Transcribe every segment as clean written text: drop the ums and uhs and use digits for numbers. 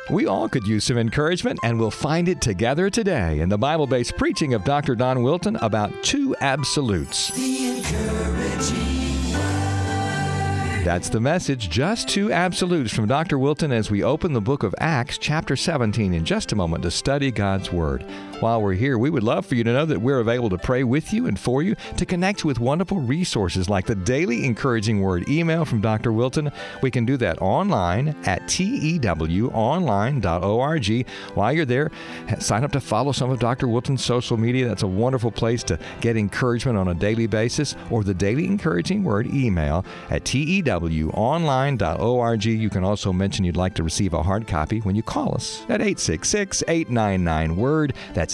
We all could use some encouragement, and we'll find it together today in the Bible-based preaching of Dr. Don Wilton about two absolutes. The encouraging word. That's the message, just two absolutes from Dr. Wilton as we open the book of Acts, chapter 17, in just a moment to study God's Word. While we're here, we would love for you to know that we're available to pray with you and for you, to connect with wonderful resources like the Daily Encouraging Word email from Dr. Wilton. We can do that online at tewonline.org. While you're there, sign up to follow some of Dr. Wilton's social media. That's a wonderful place to get encouragement on a daily basis. Or the Daily Encouraging Word email at tewonline.org. You can also mention you'd like to receive a hard copy when you call us at 866-899-WORD. That's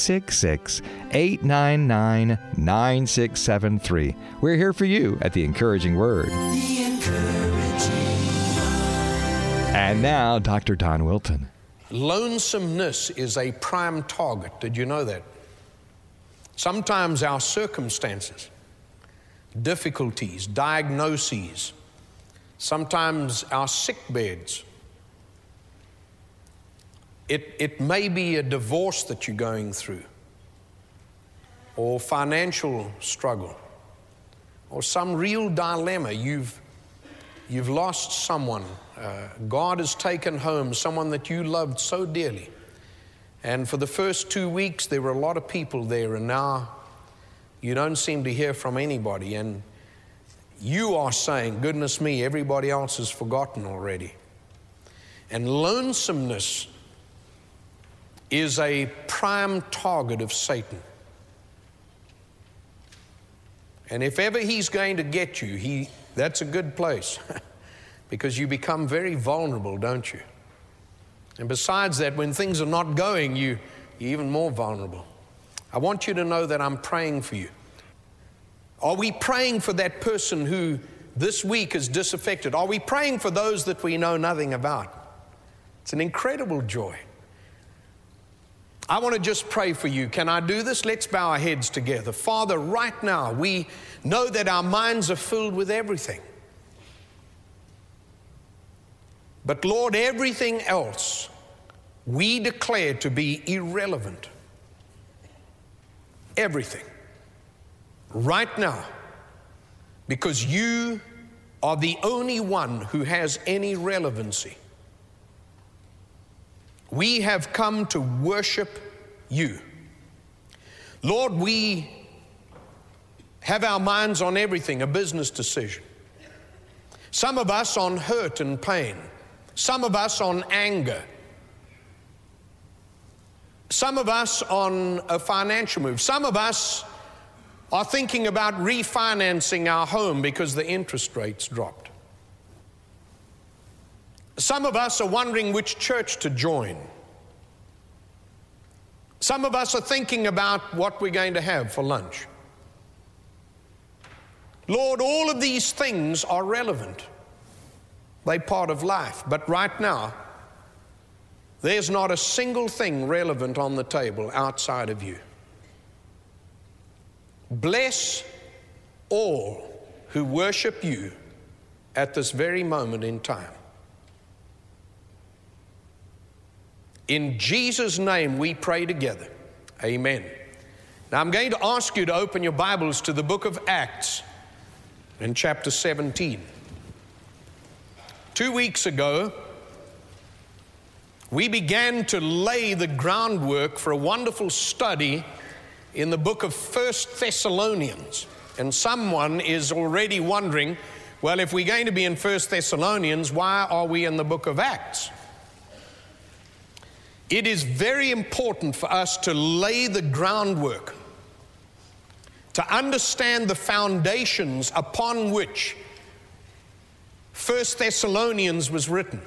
866-899-9673. We're here for you at The Encouraging Word. The encouraging word. And now, Dr. Don Wilton. Lonesomeness is a prime target. Did you know that? Sometimes our circumstances, difficulties, diagnoses, sometimes our sick beds. It may be a divorce that you're going through, or financial struggle, or some real dilemma. You've lost someone. God has taken home someone that you loved so dearly. And for the first 2 weeks, there were a lot of people there, and now you don't seem to hear from anybody. And you are saying, goodness me, everybody else has forgotten already. And lonesomeness is a prime target of Satan. And if ever he's going to get you, that's a good place because you become very vulnerable, don't you? And besides that, when things are not going, you're even more vulnerable. I want you to know that I'm praying for you. Are we praying for that person who this week is disaffected? Are we praying for those that we know nothing about? It's an incredible joy. I want to just pray for you. Can I do this? Let's bow our heads together. Father, right now, we know that our minds are filled with everything. But Lord, everything else we declare to be irrelevant. Everything. Right now. Because you are the only one who has any relevancy. We have come to worship you. Lord, we have our minds on everything, a business decision. Some of us on hurt and pain. Some of us on anger. Some of us on a financial move. Some of us are thinking about refinancing our home because the interest rates dropped. Some of us are wondering which church to join. Some of us are thinking about what we're going to have for lunch. Lord, all of these things are relevant. They're part of life. But right now, there's not a single thing relevant on the table outside of you. Bless all who worship you at this very moment in time. In Jesus' name we pray together. Amen. Now I'm going to ask you to open your Bibles to the book of Acts in chapter 17. 2 weeks ago, we began to lay the groundwork for a wonderful study in the book of 1 Thessalonians. And someone is already wondering, well, if we're going to be in 1 Thessalonians, why are we in the book of Acts? It is very important for us to lay the groundwork, to understand the foundations upon which 1 Thessalonians was written.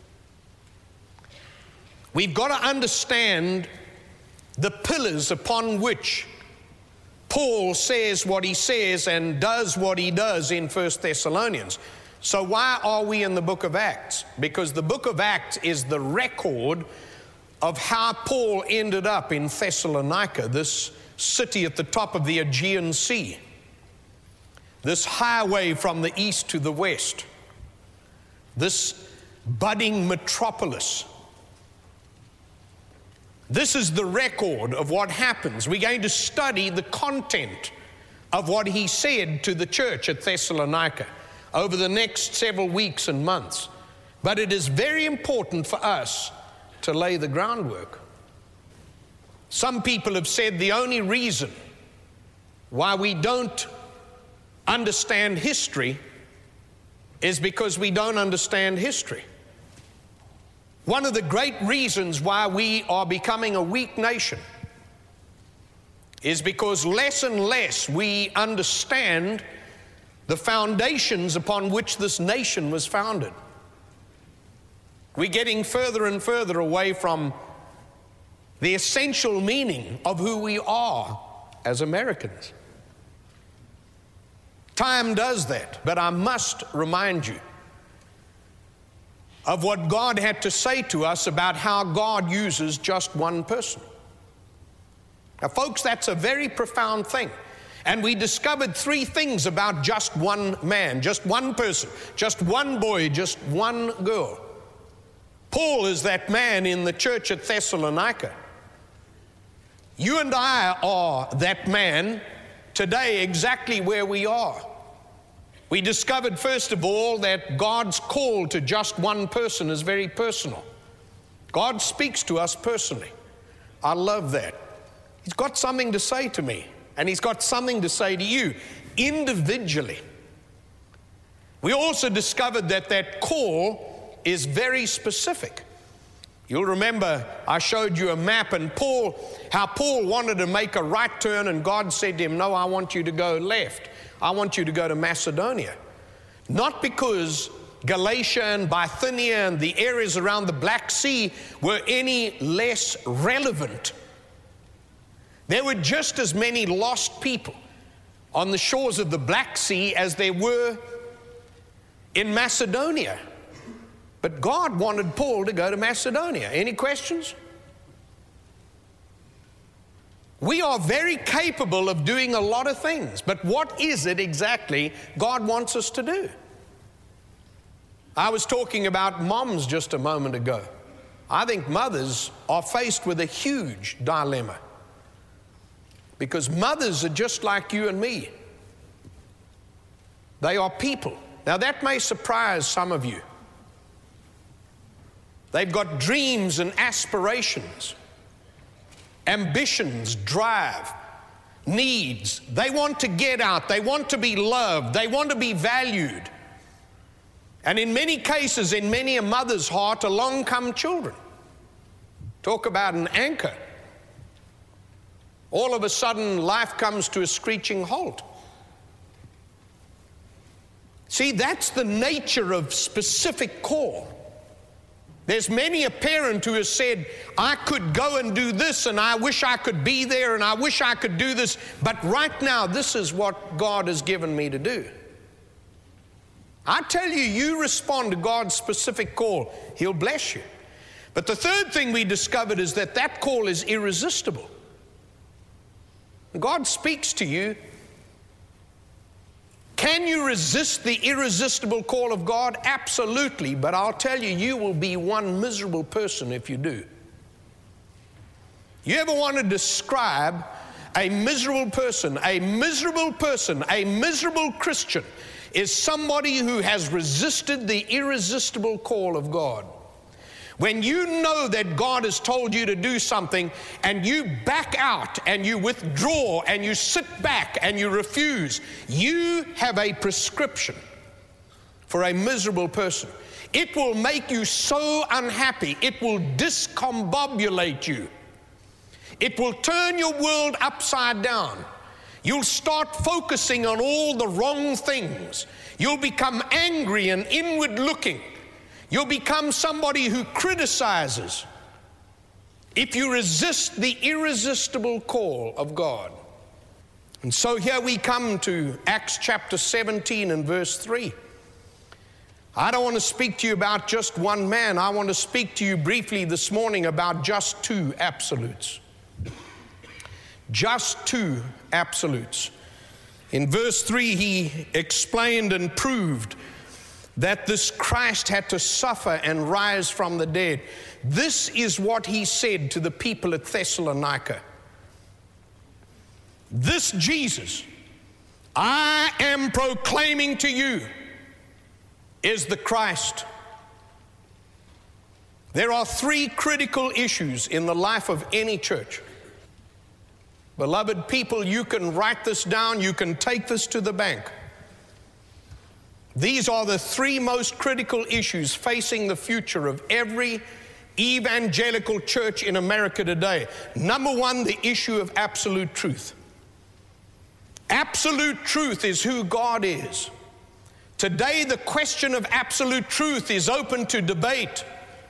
We've got to understand the pillars upon which Paul says what he says and does what he does in 1 Thessalonians. So why are we in the book of Acts? Because the book of Acts is the record of how Paul ended up in Thessalonica, this city at the top of the Aegean Sea, this highway from the east to the west, this budding metropolis This is the record of what happens. We're going to study the content of what he said to the church at Thessalonica over the next several weeks and months. But it is very important for us to lay the groundwork. Some people have said the only reason why we don't understand history is because we don't understand history. One of the great reasons why we are becoming a weak nation is because less and less we understand the foundations upon which this nation was founded. We're getting further and further away from the essential meaning of who we are as Americans. Time does that, but I must remind you of what God had to say to us about how God uses just one person. Now, folks, that's a very profound thing. And we discovered three things about just one man, just one person, just one boy, just one girl. Paul is that man in the church at Thessalonica. You and I are that man today exactly where we are. We discovered, first of all, that God's call to just one person is very personal. God speaks to us personally. I love that. He's got something to say to me, and He's got something to say to you individually. We also discovered that that call is very specific. You'll remember I showed you a map and how Paul wanted to make a right turn, and God said to him, no, I want you to go left. I want you to go to Macedonia. Not because Galatia and Bithynia and the areas around the Black Sea were any less relevant. There were just as many lost people on the shores of the Black Sea as there were in Macedonia. But God wanted Paul to go to Macedonia. Any questions? We are very capable of doing a lot of things, but what is it exactly God wants us to do? I was talking about moms just a moment ago. I think mothers are faced with a huge dilemma because mothers are just like you and me. They are people. Now that may surprise some of you. They've got dreams and aspirations, ambitions, drive, needs. They want to get out. They want to be loved. They want to be valued. And in many cases, in many a mother's heart, along come children. Talk about an anchor. All of a sudden, life comes to a screeching halt. See, that's the nature of specific call. There's many a parent who has said, I could go and do this, and I wish I could be there, and I wish I could do this, but right now, this is what God has given me to do. I tell you, you respond to God's specific call, He'll bless you. But the third thing we discovered is that that call is irresistible. God speaks to you. Can you resist the irresistible call of God? Absolutely, but I'll tell you, you will be one miserable person if you do. You ever want to describe a miserable person? A miserable person, a miserable Christian is somebody who has resisted the irresistible call of God. When you know that God has told you to do something and you back out and you withdraw and you sit back and you refuse, you have a prescription for a miserable person. It will make you so unhappy. It will discombobulate you. It will turn your world upside down. You'll start focusing on all the wrong things. You'll become angry and inward looking. You'll become somebody who criticizes if you resist the irresistible call of God. And so here we come to Acts chapter 17 and verse 3. I don't want to speak to you about just one man. I want to speak to you briefly this morning about just two absolutes. Just two absolutes. In verse 3, he explained and proved that this Christ had to suffer and rise from the dead. This is what he said to the people at Thessalonica. This Jesus I am proclaiming to you is the Christ. There are three critical issues in the life of any church. Beloved people, you can write this down, you can take this to the bank. These are the three most critical issues facing the future of every evangelical church in America today. Number one, the issue of absolute truth. Absolute truth is who God is. Today, the question of absolute truth is open to debate.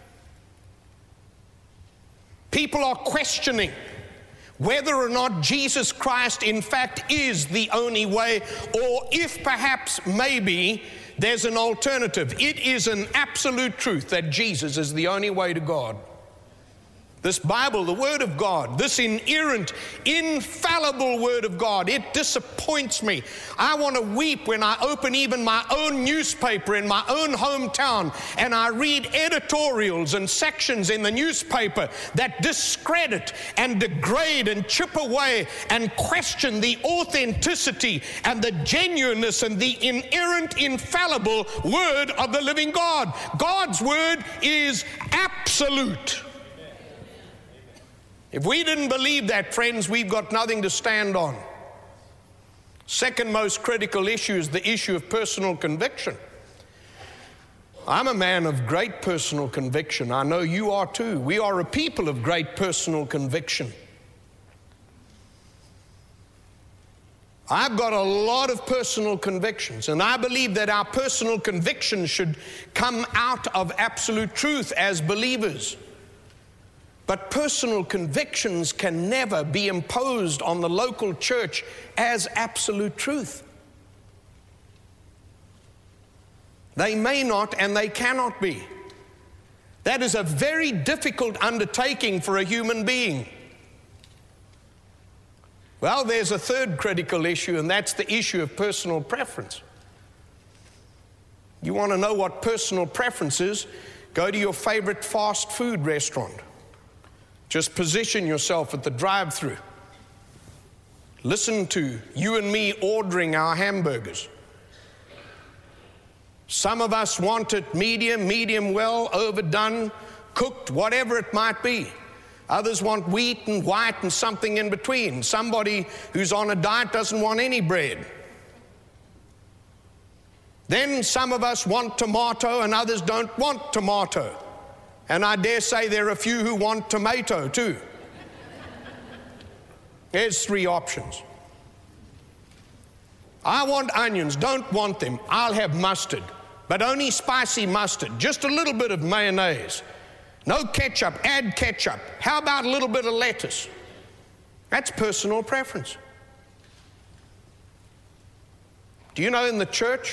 People are questioning whether or not Jesus Christ in fact is the only way, or if perhaps maybe there's an alternative. It is an absolute truth that Jesus is the only way to God. This Bible, the Word of God, this inerrant, infallible Word of God, it disappoints me. I want to weep when I open even my own newspaper in my own hometown and I read editorials and sections in the newspaper that discredit and degrade and chip away and question the authenticity and the genuineness and the inerrant, infallible Word of the living God. God's Word is absolute. If we didn't believe that, friends, we've got nothing to stand on. Second most critical issue is the issue of personal conviction. I'm a man of great personal conviction. I know you are too. We are a people of great personal conviction. I've got a lot of personal convictions, and I believe that our personal convictions should come out of absolute truth as believers. But personal convictions can never be imposed on the local church as absolute truth. They may not and they cannot be. That is a very difficult undertaking for a human being. Well, there's a third critical issue, and that's the issue of personal preference. You want to know what personal preference is? Go to your favorite fast food restaurant. Just position yourself at the drive-thru. Listen to you and me ordering our hamburgers. Some of us want it medium, medium well, overdone, cooked, whatever it might be. Others want wheat and white and something in between. Somebody who's on a diet doesn't want any bread. Then some of us want tomato and others don't want tomato. And I dare say there are a few who want tomato too. There's three options. I want onions, don't want them. I'll have mustard, but only spicy mustard, just a little bit of mayonnaise. No ketchup, add ketchup. How about a little bit of lettuce? That's personal preference. Do you know in the church,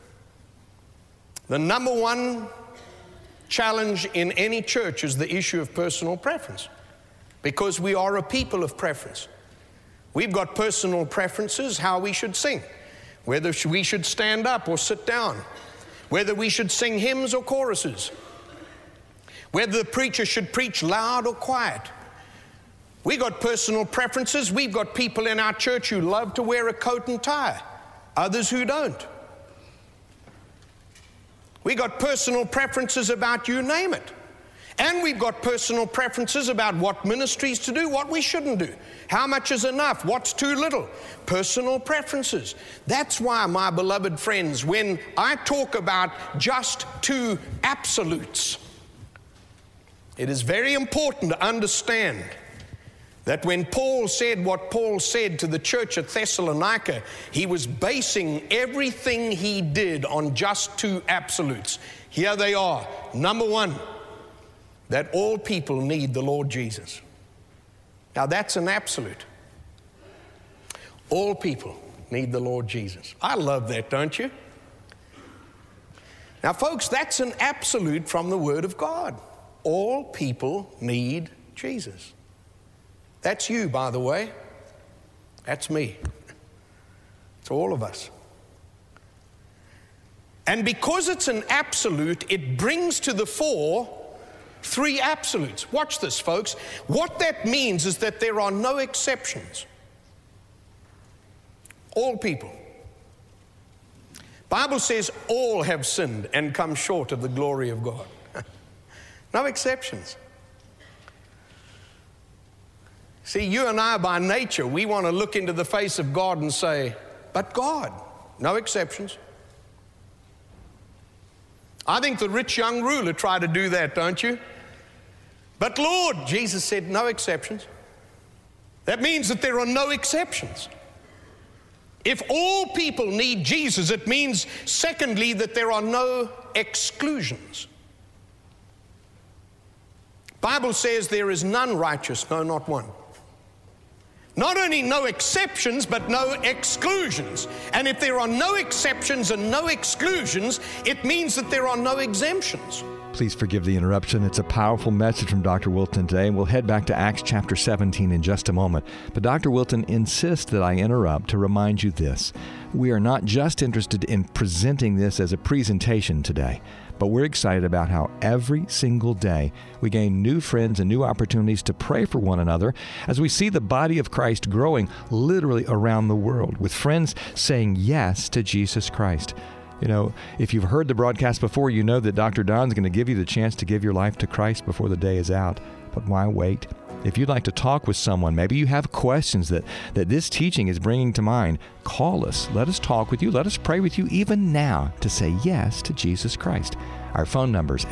the number one challenge in any church is the issue of personal preference, because we are a people of preference. We've got personal preferences how we should sing, whether we should stand up or sit down, whether we should sing hymns or choruses, whether the preacher should preach loud or quiet. We've got personal preferences. We've got people in our church who love to wear a coat and tie, others who don't. We got personal preferences about you name it. And we've got personal preferences about what ministries to do, what we shouldn't do. How much is enough? What's too little? Personal preferences. That's why, my beloved friends, when I talk about just two absolutes, it is very important to understand that when Paul said what Paul said to the church at Thessalonica, he was basing everything he did on just two absolutes. Here they are. Number one, that all people need the Lord Jesus. Now that's an absolute. All people need the Lord Jesus. I love that, don't you? Now folks, that's an absolute from the Word of God. All people need Jesus. That's you, by the way. That's me. It's all of us. And because it's an absolute, it brings to the fore three absolutes. Watch this, folks. What that means is that there are no exceptions. All people. Bible says all have sinned and come short of the glory of God. No exceptions. See, you and I, by nature, we want to look into the face of God and say, but God, no exceptions. I think the rich young ruler tried to do that, don't you? But Lord, Jesus said, no exceptions. That means that there are no exceptions. If all people need Jesus, it means, secondly, that there are no exclusions. Bible says there is none righteous, no, not one. Not only no exceptions, but no exclusions. And if there are no exceptions and no exclusions, it means that there are no exemptions. Please forgive the interruption. It's a powerful message from Dr. Wilton today, and we'll head back to Acts chapter 17 in just a moment. But Dr. Wilton insists that I interrupt to remind you this. We are not just interested in presenting this as a presentation today, but we're excited about how every single day we gain new friends and new opportunities to pray for one another as we see the body of Christ growing literally around the world, with friends saying yes to Jesus Christ. You know, if you've heard the broadcast before, you know that Dr. Don's going to give you the chance to give your life to Christ before the day is out. But why wait? If you'd like to talk with someone, maybe you have questions that this teaching is bringing to mind, call us. Let us talk with you. Let us pray with you even now to say yes to Jesus Christ. Our phone number is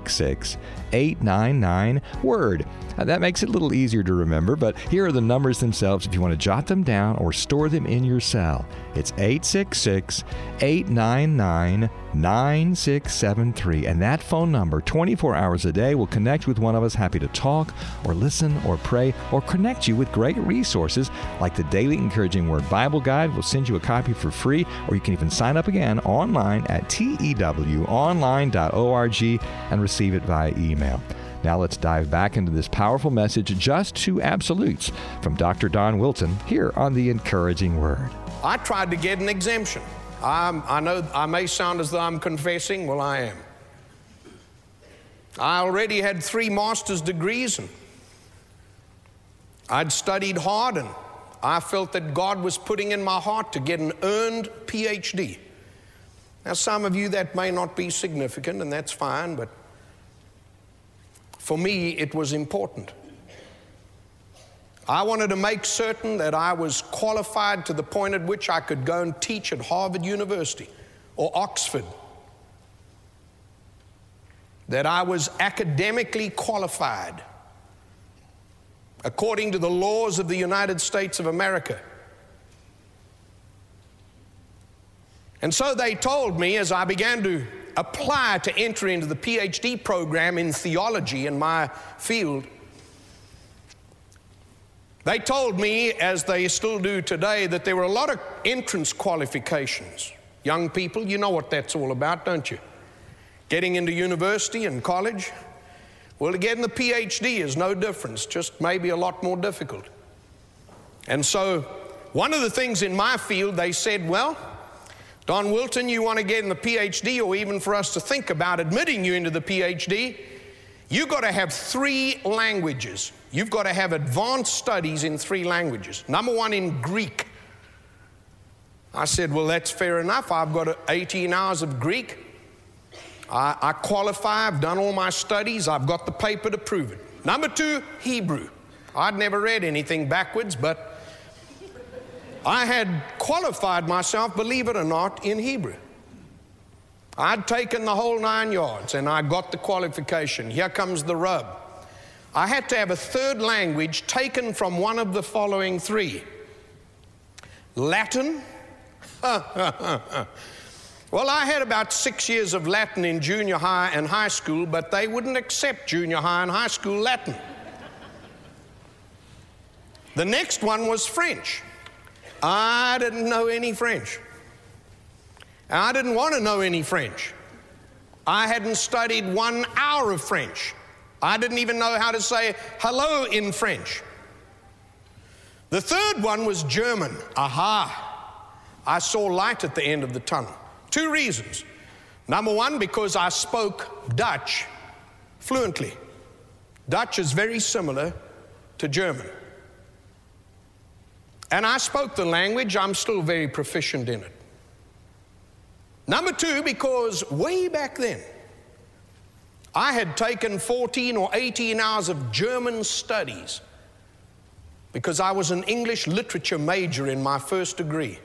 866-899-WORD. That makes it a little easier to remember, but here are the numbers themselves if you want to jot them down or store them in your cell. It's 866-899-9673. And that phone number, 24 hours a day, will connect with one of us, happy to talk or listen or pray or connect you with great resources like the Daily Encouraging Word Bible Guide. We'll send you a copy for free, or you can even sign up again online at tewonline.org and receive it via email. Now let's dive back into this powerful message, Just Two Absolutes, from Dr. Don Wilton here on The Encouraging Word. I tried to get an exemption. I know I may sound as though I'm confessing. Well, I am. I already had 3 master's degrees, and I'd studied hard, and I felt that God was putting in my heart to get an earned PhD. Now, some of you, that may not be significant, and that's fine, but for me, it was important. I wanted to make certain that I was qualified to the point at which I could go and teach at Harvard University or Oxford. That I was academically qualified according to the laws of the United States of America. And so they told me, as I began to apply to enter into the PhD program in theology in my field, they told me, as they still do today, that there were a lot of entrance qualifications. Young people, you know what that's all about, don't you? Getting into university and college. Well, to get in the PhD is no difference, just maybe a lot more difficult. And so one of the things in my field, they said, well, Don Wilton, you want to get in the PhD, or even for us to think about admitting you into the PhD, you've got to have 3 languages. You've got to have advanced studies in 3 languages. Number 1, in Greek. I said, well, that's fair enough. I've got 18 hours of Greek. I qualify. I've done all my studies. I've got the paper to prove it. Number 2, Hebrew. I'd never read anything backwards, but I had qualified myself, believe it or not, in Hebrew. I'd taken the whole 9 yards, and I got the qualification. Here comes the rub. I had to have a 3rd language taken from one of the following 3. Latin. Well, I had about 6 years of Latin in junior high and high school, but they wouldn't accept junior high and high school Latin. The next one was French. I didn't know any French. I didn't want to know any French. I hadn't studied 1 hour of French. I didn't even know how to say hello in French. The 3rd one was German. Aha! I saw light at the end of the tunnel. 2 reasons. Number one, because I spoke Dutch fluently. Dutch is very similar to German. And I spoke the language. I'm still very proficient in it. Number two, because way back then, I had taken 14 or 18 hours of German studies because I was an English literature major in my first degree.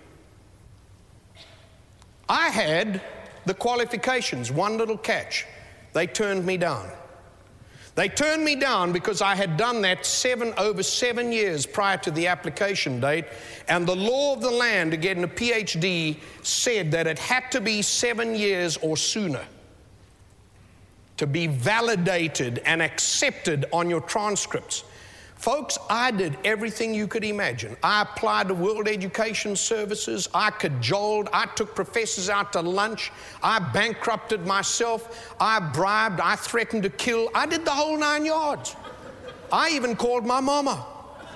I had the qualifications, one little catch. They turned me down. They turned me down because I had done that over 7 years prior to the application date, and the law of the land to get a PhD said that it had to be 7 years or sooner to be validated and accepted on your transcripts. Folks, I did everything you could imagine. I applied to World Education Services. I cajoled. I took professors out to lunch. I bankrupted myself. I bribed. I threatened to kill. I did the whole 9 yards. I even called my mama.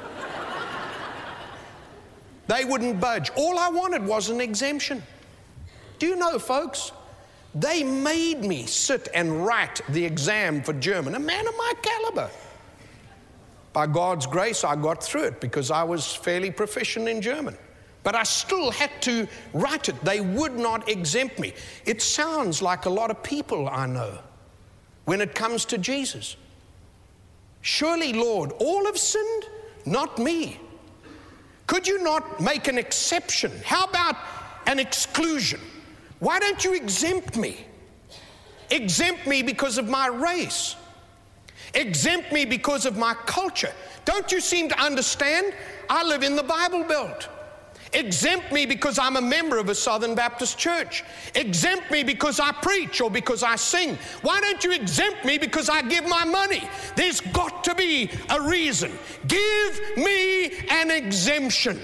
They wouldn't budge. All I wanted was an exemption. Do you know, folks, they made me sit and write the exam for German, a man of my caliber. By God's grace, I got through it because I was fairly proficient in German. But I still had to write it. They would not exempt me. It sounds like a lot of people I know when it comes to Jesus. Surely, Lord, all have sinned, not me. Could you not make an exception? How about an exclusion? Why don't you exempt me? Exempt me because of my race. Exempt me because of my culture. Don't you seem to understand? I live in the Bible Belt. Exempt me because I'm a member of a Southern Baptist church. Exempt me because I preach or because I sing. Why don't you exempt me because I give my money? There's got to be a reason. Give me an exemption.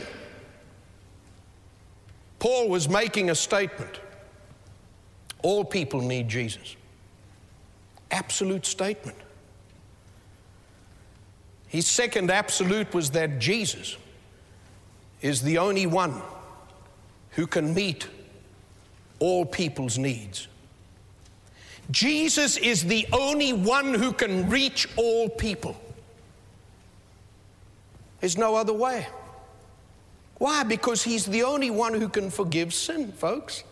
Paul was making a statement. All people need Jesus. Absolute statement. His second absolute was that Jesus is the only one who can meet all people's needs. Jesus is the only one who can reach all people. There's no other way. Why? Because he's the only one who can forgive sin, folks.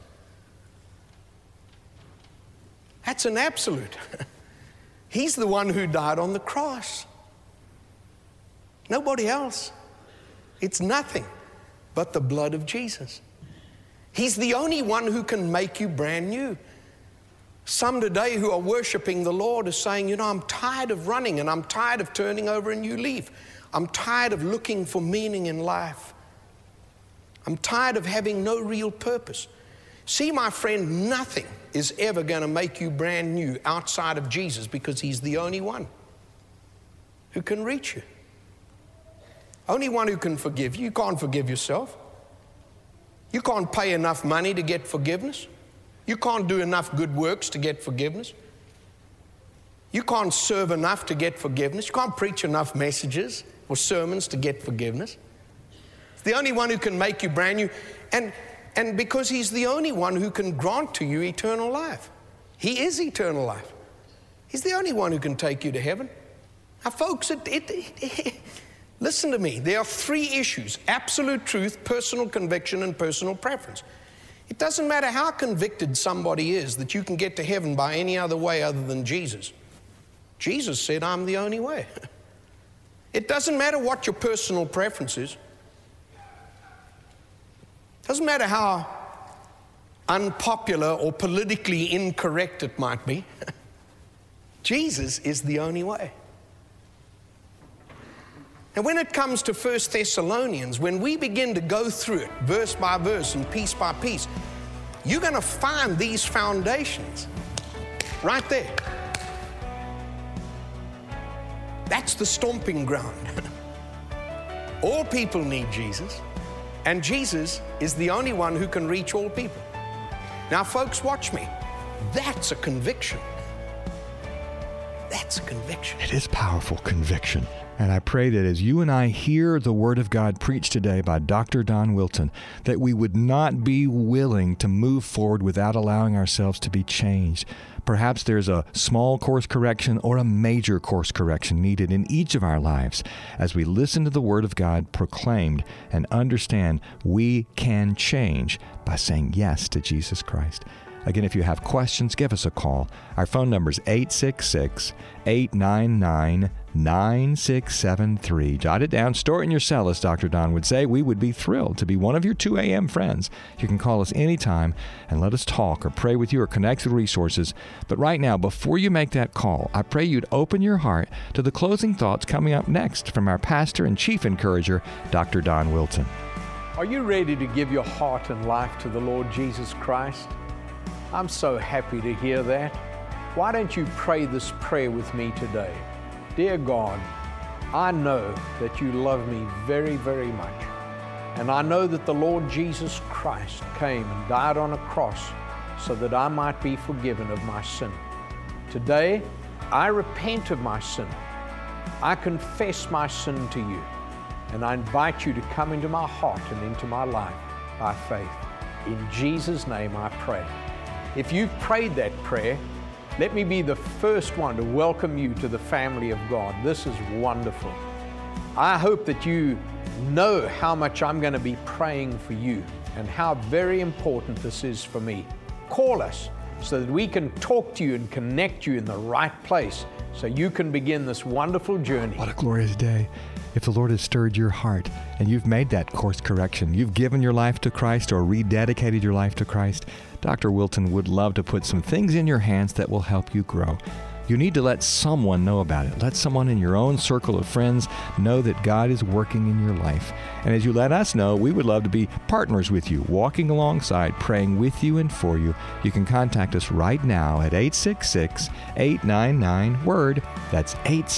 That's an absolute. He's the one who died on the cross. Nobody else. It's nothing but the blood of Jesus. He's the only one who can make you brand new. Some today who are worshiping the Lord are saying, you know, I'm tired of running and I'm tired of turning over a new leaf. I'm tired of looking for meaning in life. I'm tired of having no real purpose. See, my friend, nothing is ever going to make you brand new outside of Jesus because he's the only one who can reach you. Only one who can forgive you. You can't forgive yourself. You can't pay enough money to get forgiveness. You can't do enough good works to get forgiveness. You can't serve enough to get forgiveness. You can't preach enough messages or sermons to get forgiveness. It's the only one who can make you brand new. And because he's the only one who can grant to you eternal life. He is eternal life. He's the only one who can take you to heaven. Now, folks, listen to me. There are three issues: absolute truth, personal conviction, and personal preference. It doesn't matter how convicted somebody is that you can get to heaven by any other way other than Jesus. Jesus said, I'm the only way. It doesn't matter what your personal preference is. It doesn't matter how unpopular or politically incorrect it might be. Jesus is the only way. And when it comes to 1 Thessalonians, when we begin to go through it verse by verse and piece by piece, you're going to find these foundations right there. That's the stomping ground. All people need Jesus, and Jesus is the only one who can reach all people. Now, folks, watch me. That's a conviction. That's That's a conviction. It is powerful conviction. And I pray that as you and I hear the Word of God preached today by Dr. Don Wilton, that we would not be willing to move forward without allowing ourselves to be changed. Perhaps there's a small course correction or a major course correction needed in each of our lives as we listen to the Word of God proclaimed and understand we can change by saying yes to Jesus Christ. Again, if you have questions, give us a call. Our phone number is 866-899-9673. Jot it down, store it in your cell, as Dr. Don would say. We would be thrilled to be one of your 2 a.m. friends. You can call us anytime and let us talk or pray with you or connect with resources. But right now, before you make that call, I pray you'd open your heart to the closing thoughts coming up next from our pastor and chief encourager, Dr. Don Wilton. Are you ready to give your heart and life to the Lord Jesus Christ? I'm so happy to hear that. Why don't you pray this prayer with me today? Dear God, I know that you love me very, very much. And I know that the Lord Jesus Christ came and died on a cross so that I might be forgiven of my sin. Today, I repent of my sin. I confess my sin to you. And I invite you to come into my heart and into my life by faith. In Jesus' name I pray. If you've prayed that prayer, let me be the first one to welcome you to the family of God. This is wonderful. I hope that you know how much I'm going to be praying for you and how very important this is for me. Call us so that we can talk to you and connect you in the right place so you can begin this wonderful journey. What a glorious day. If the Lord has stirred your heart and you've made that course correction, you've given your life to Christ or rededicated your life to Christ, Dr. Wilton would love to put some things in your hands that will help you grow. You need to let someone know about it. Let someone in your own circle of friends know that God is working in your life. And as you let us know, we would love to be partners with you, walking alongside, praying with you and for you. You can contact us right now at 866-899-WORD. That's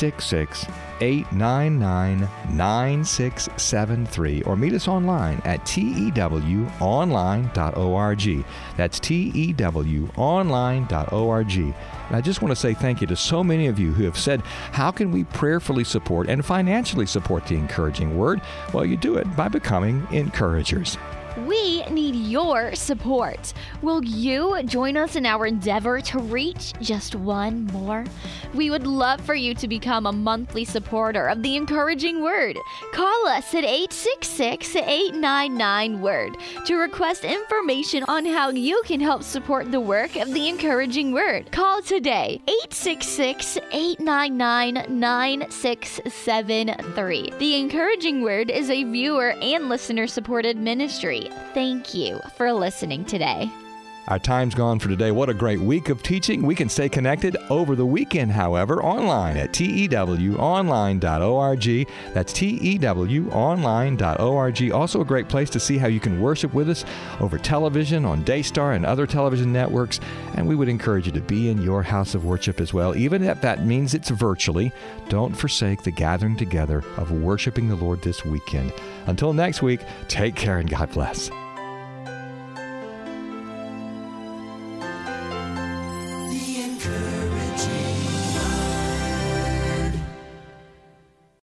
866-899-9673. Or meet us online at tewonline.org. That's tewonline.org. And I just want to say thank you to so many of you who have said, how can we prayerfully support and financially support the Encouraging Word? Well, you do it by becoming encouragers. We need your support. Will you join us in our endeavor to reach just one more? We would love for you to become a monthly supporter of the Encouraging Word. Call us at 866-899-WORD to request information on how you can help support the work of the Encouraging Word. Call today, 866-899-9673. The Encouraging Word is a viewer and listener-supported ministry. Thank you for listening today. Our time's gone for today. What a great week of teaching. We can stay connected over the weekend, however, online at tewonline.org. That's tewonline.org. Also a great place to see how you can worship with us over television, on Daystar and other television networks. And we would encourage you to be in your house of worship as well, even if that means it's virtually. Don't forsake the gathering together of worshiping the Lord this weekend. Until next week, take care and God bless.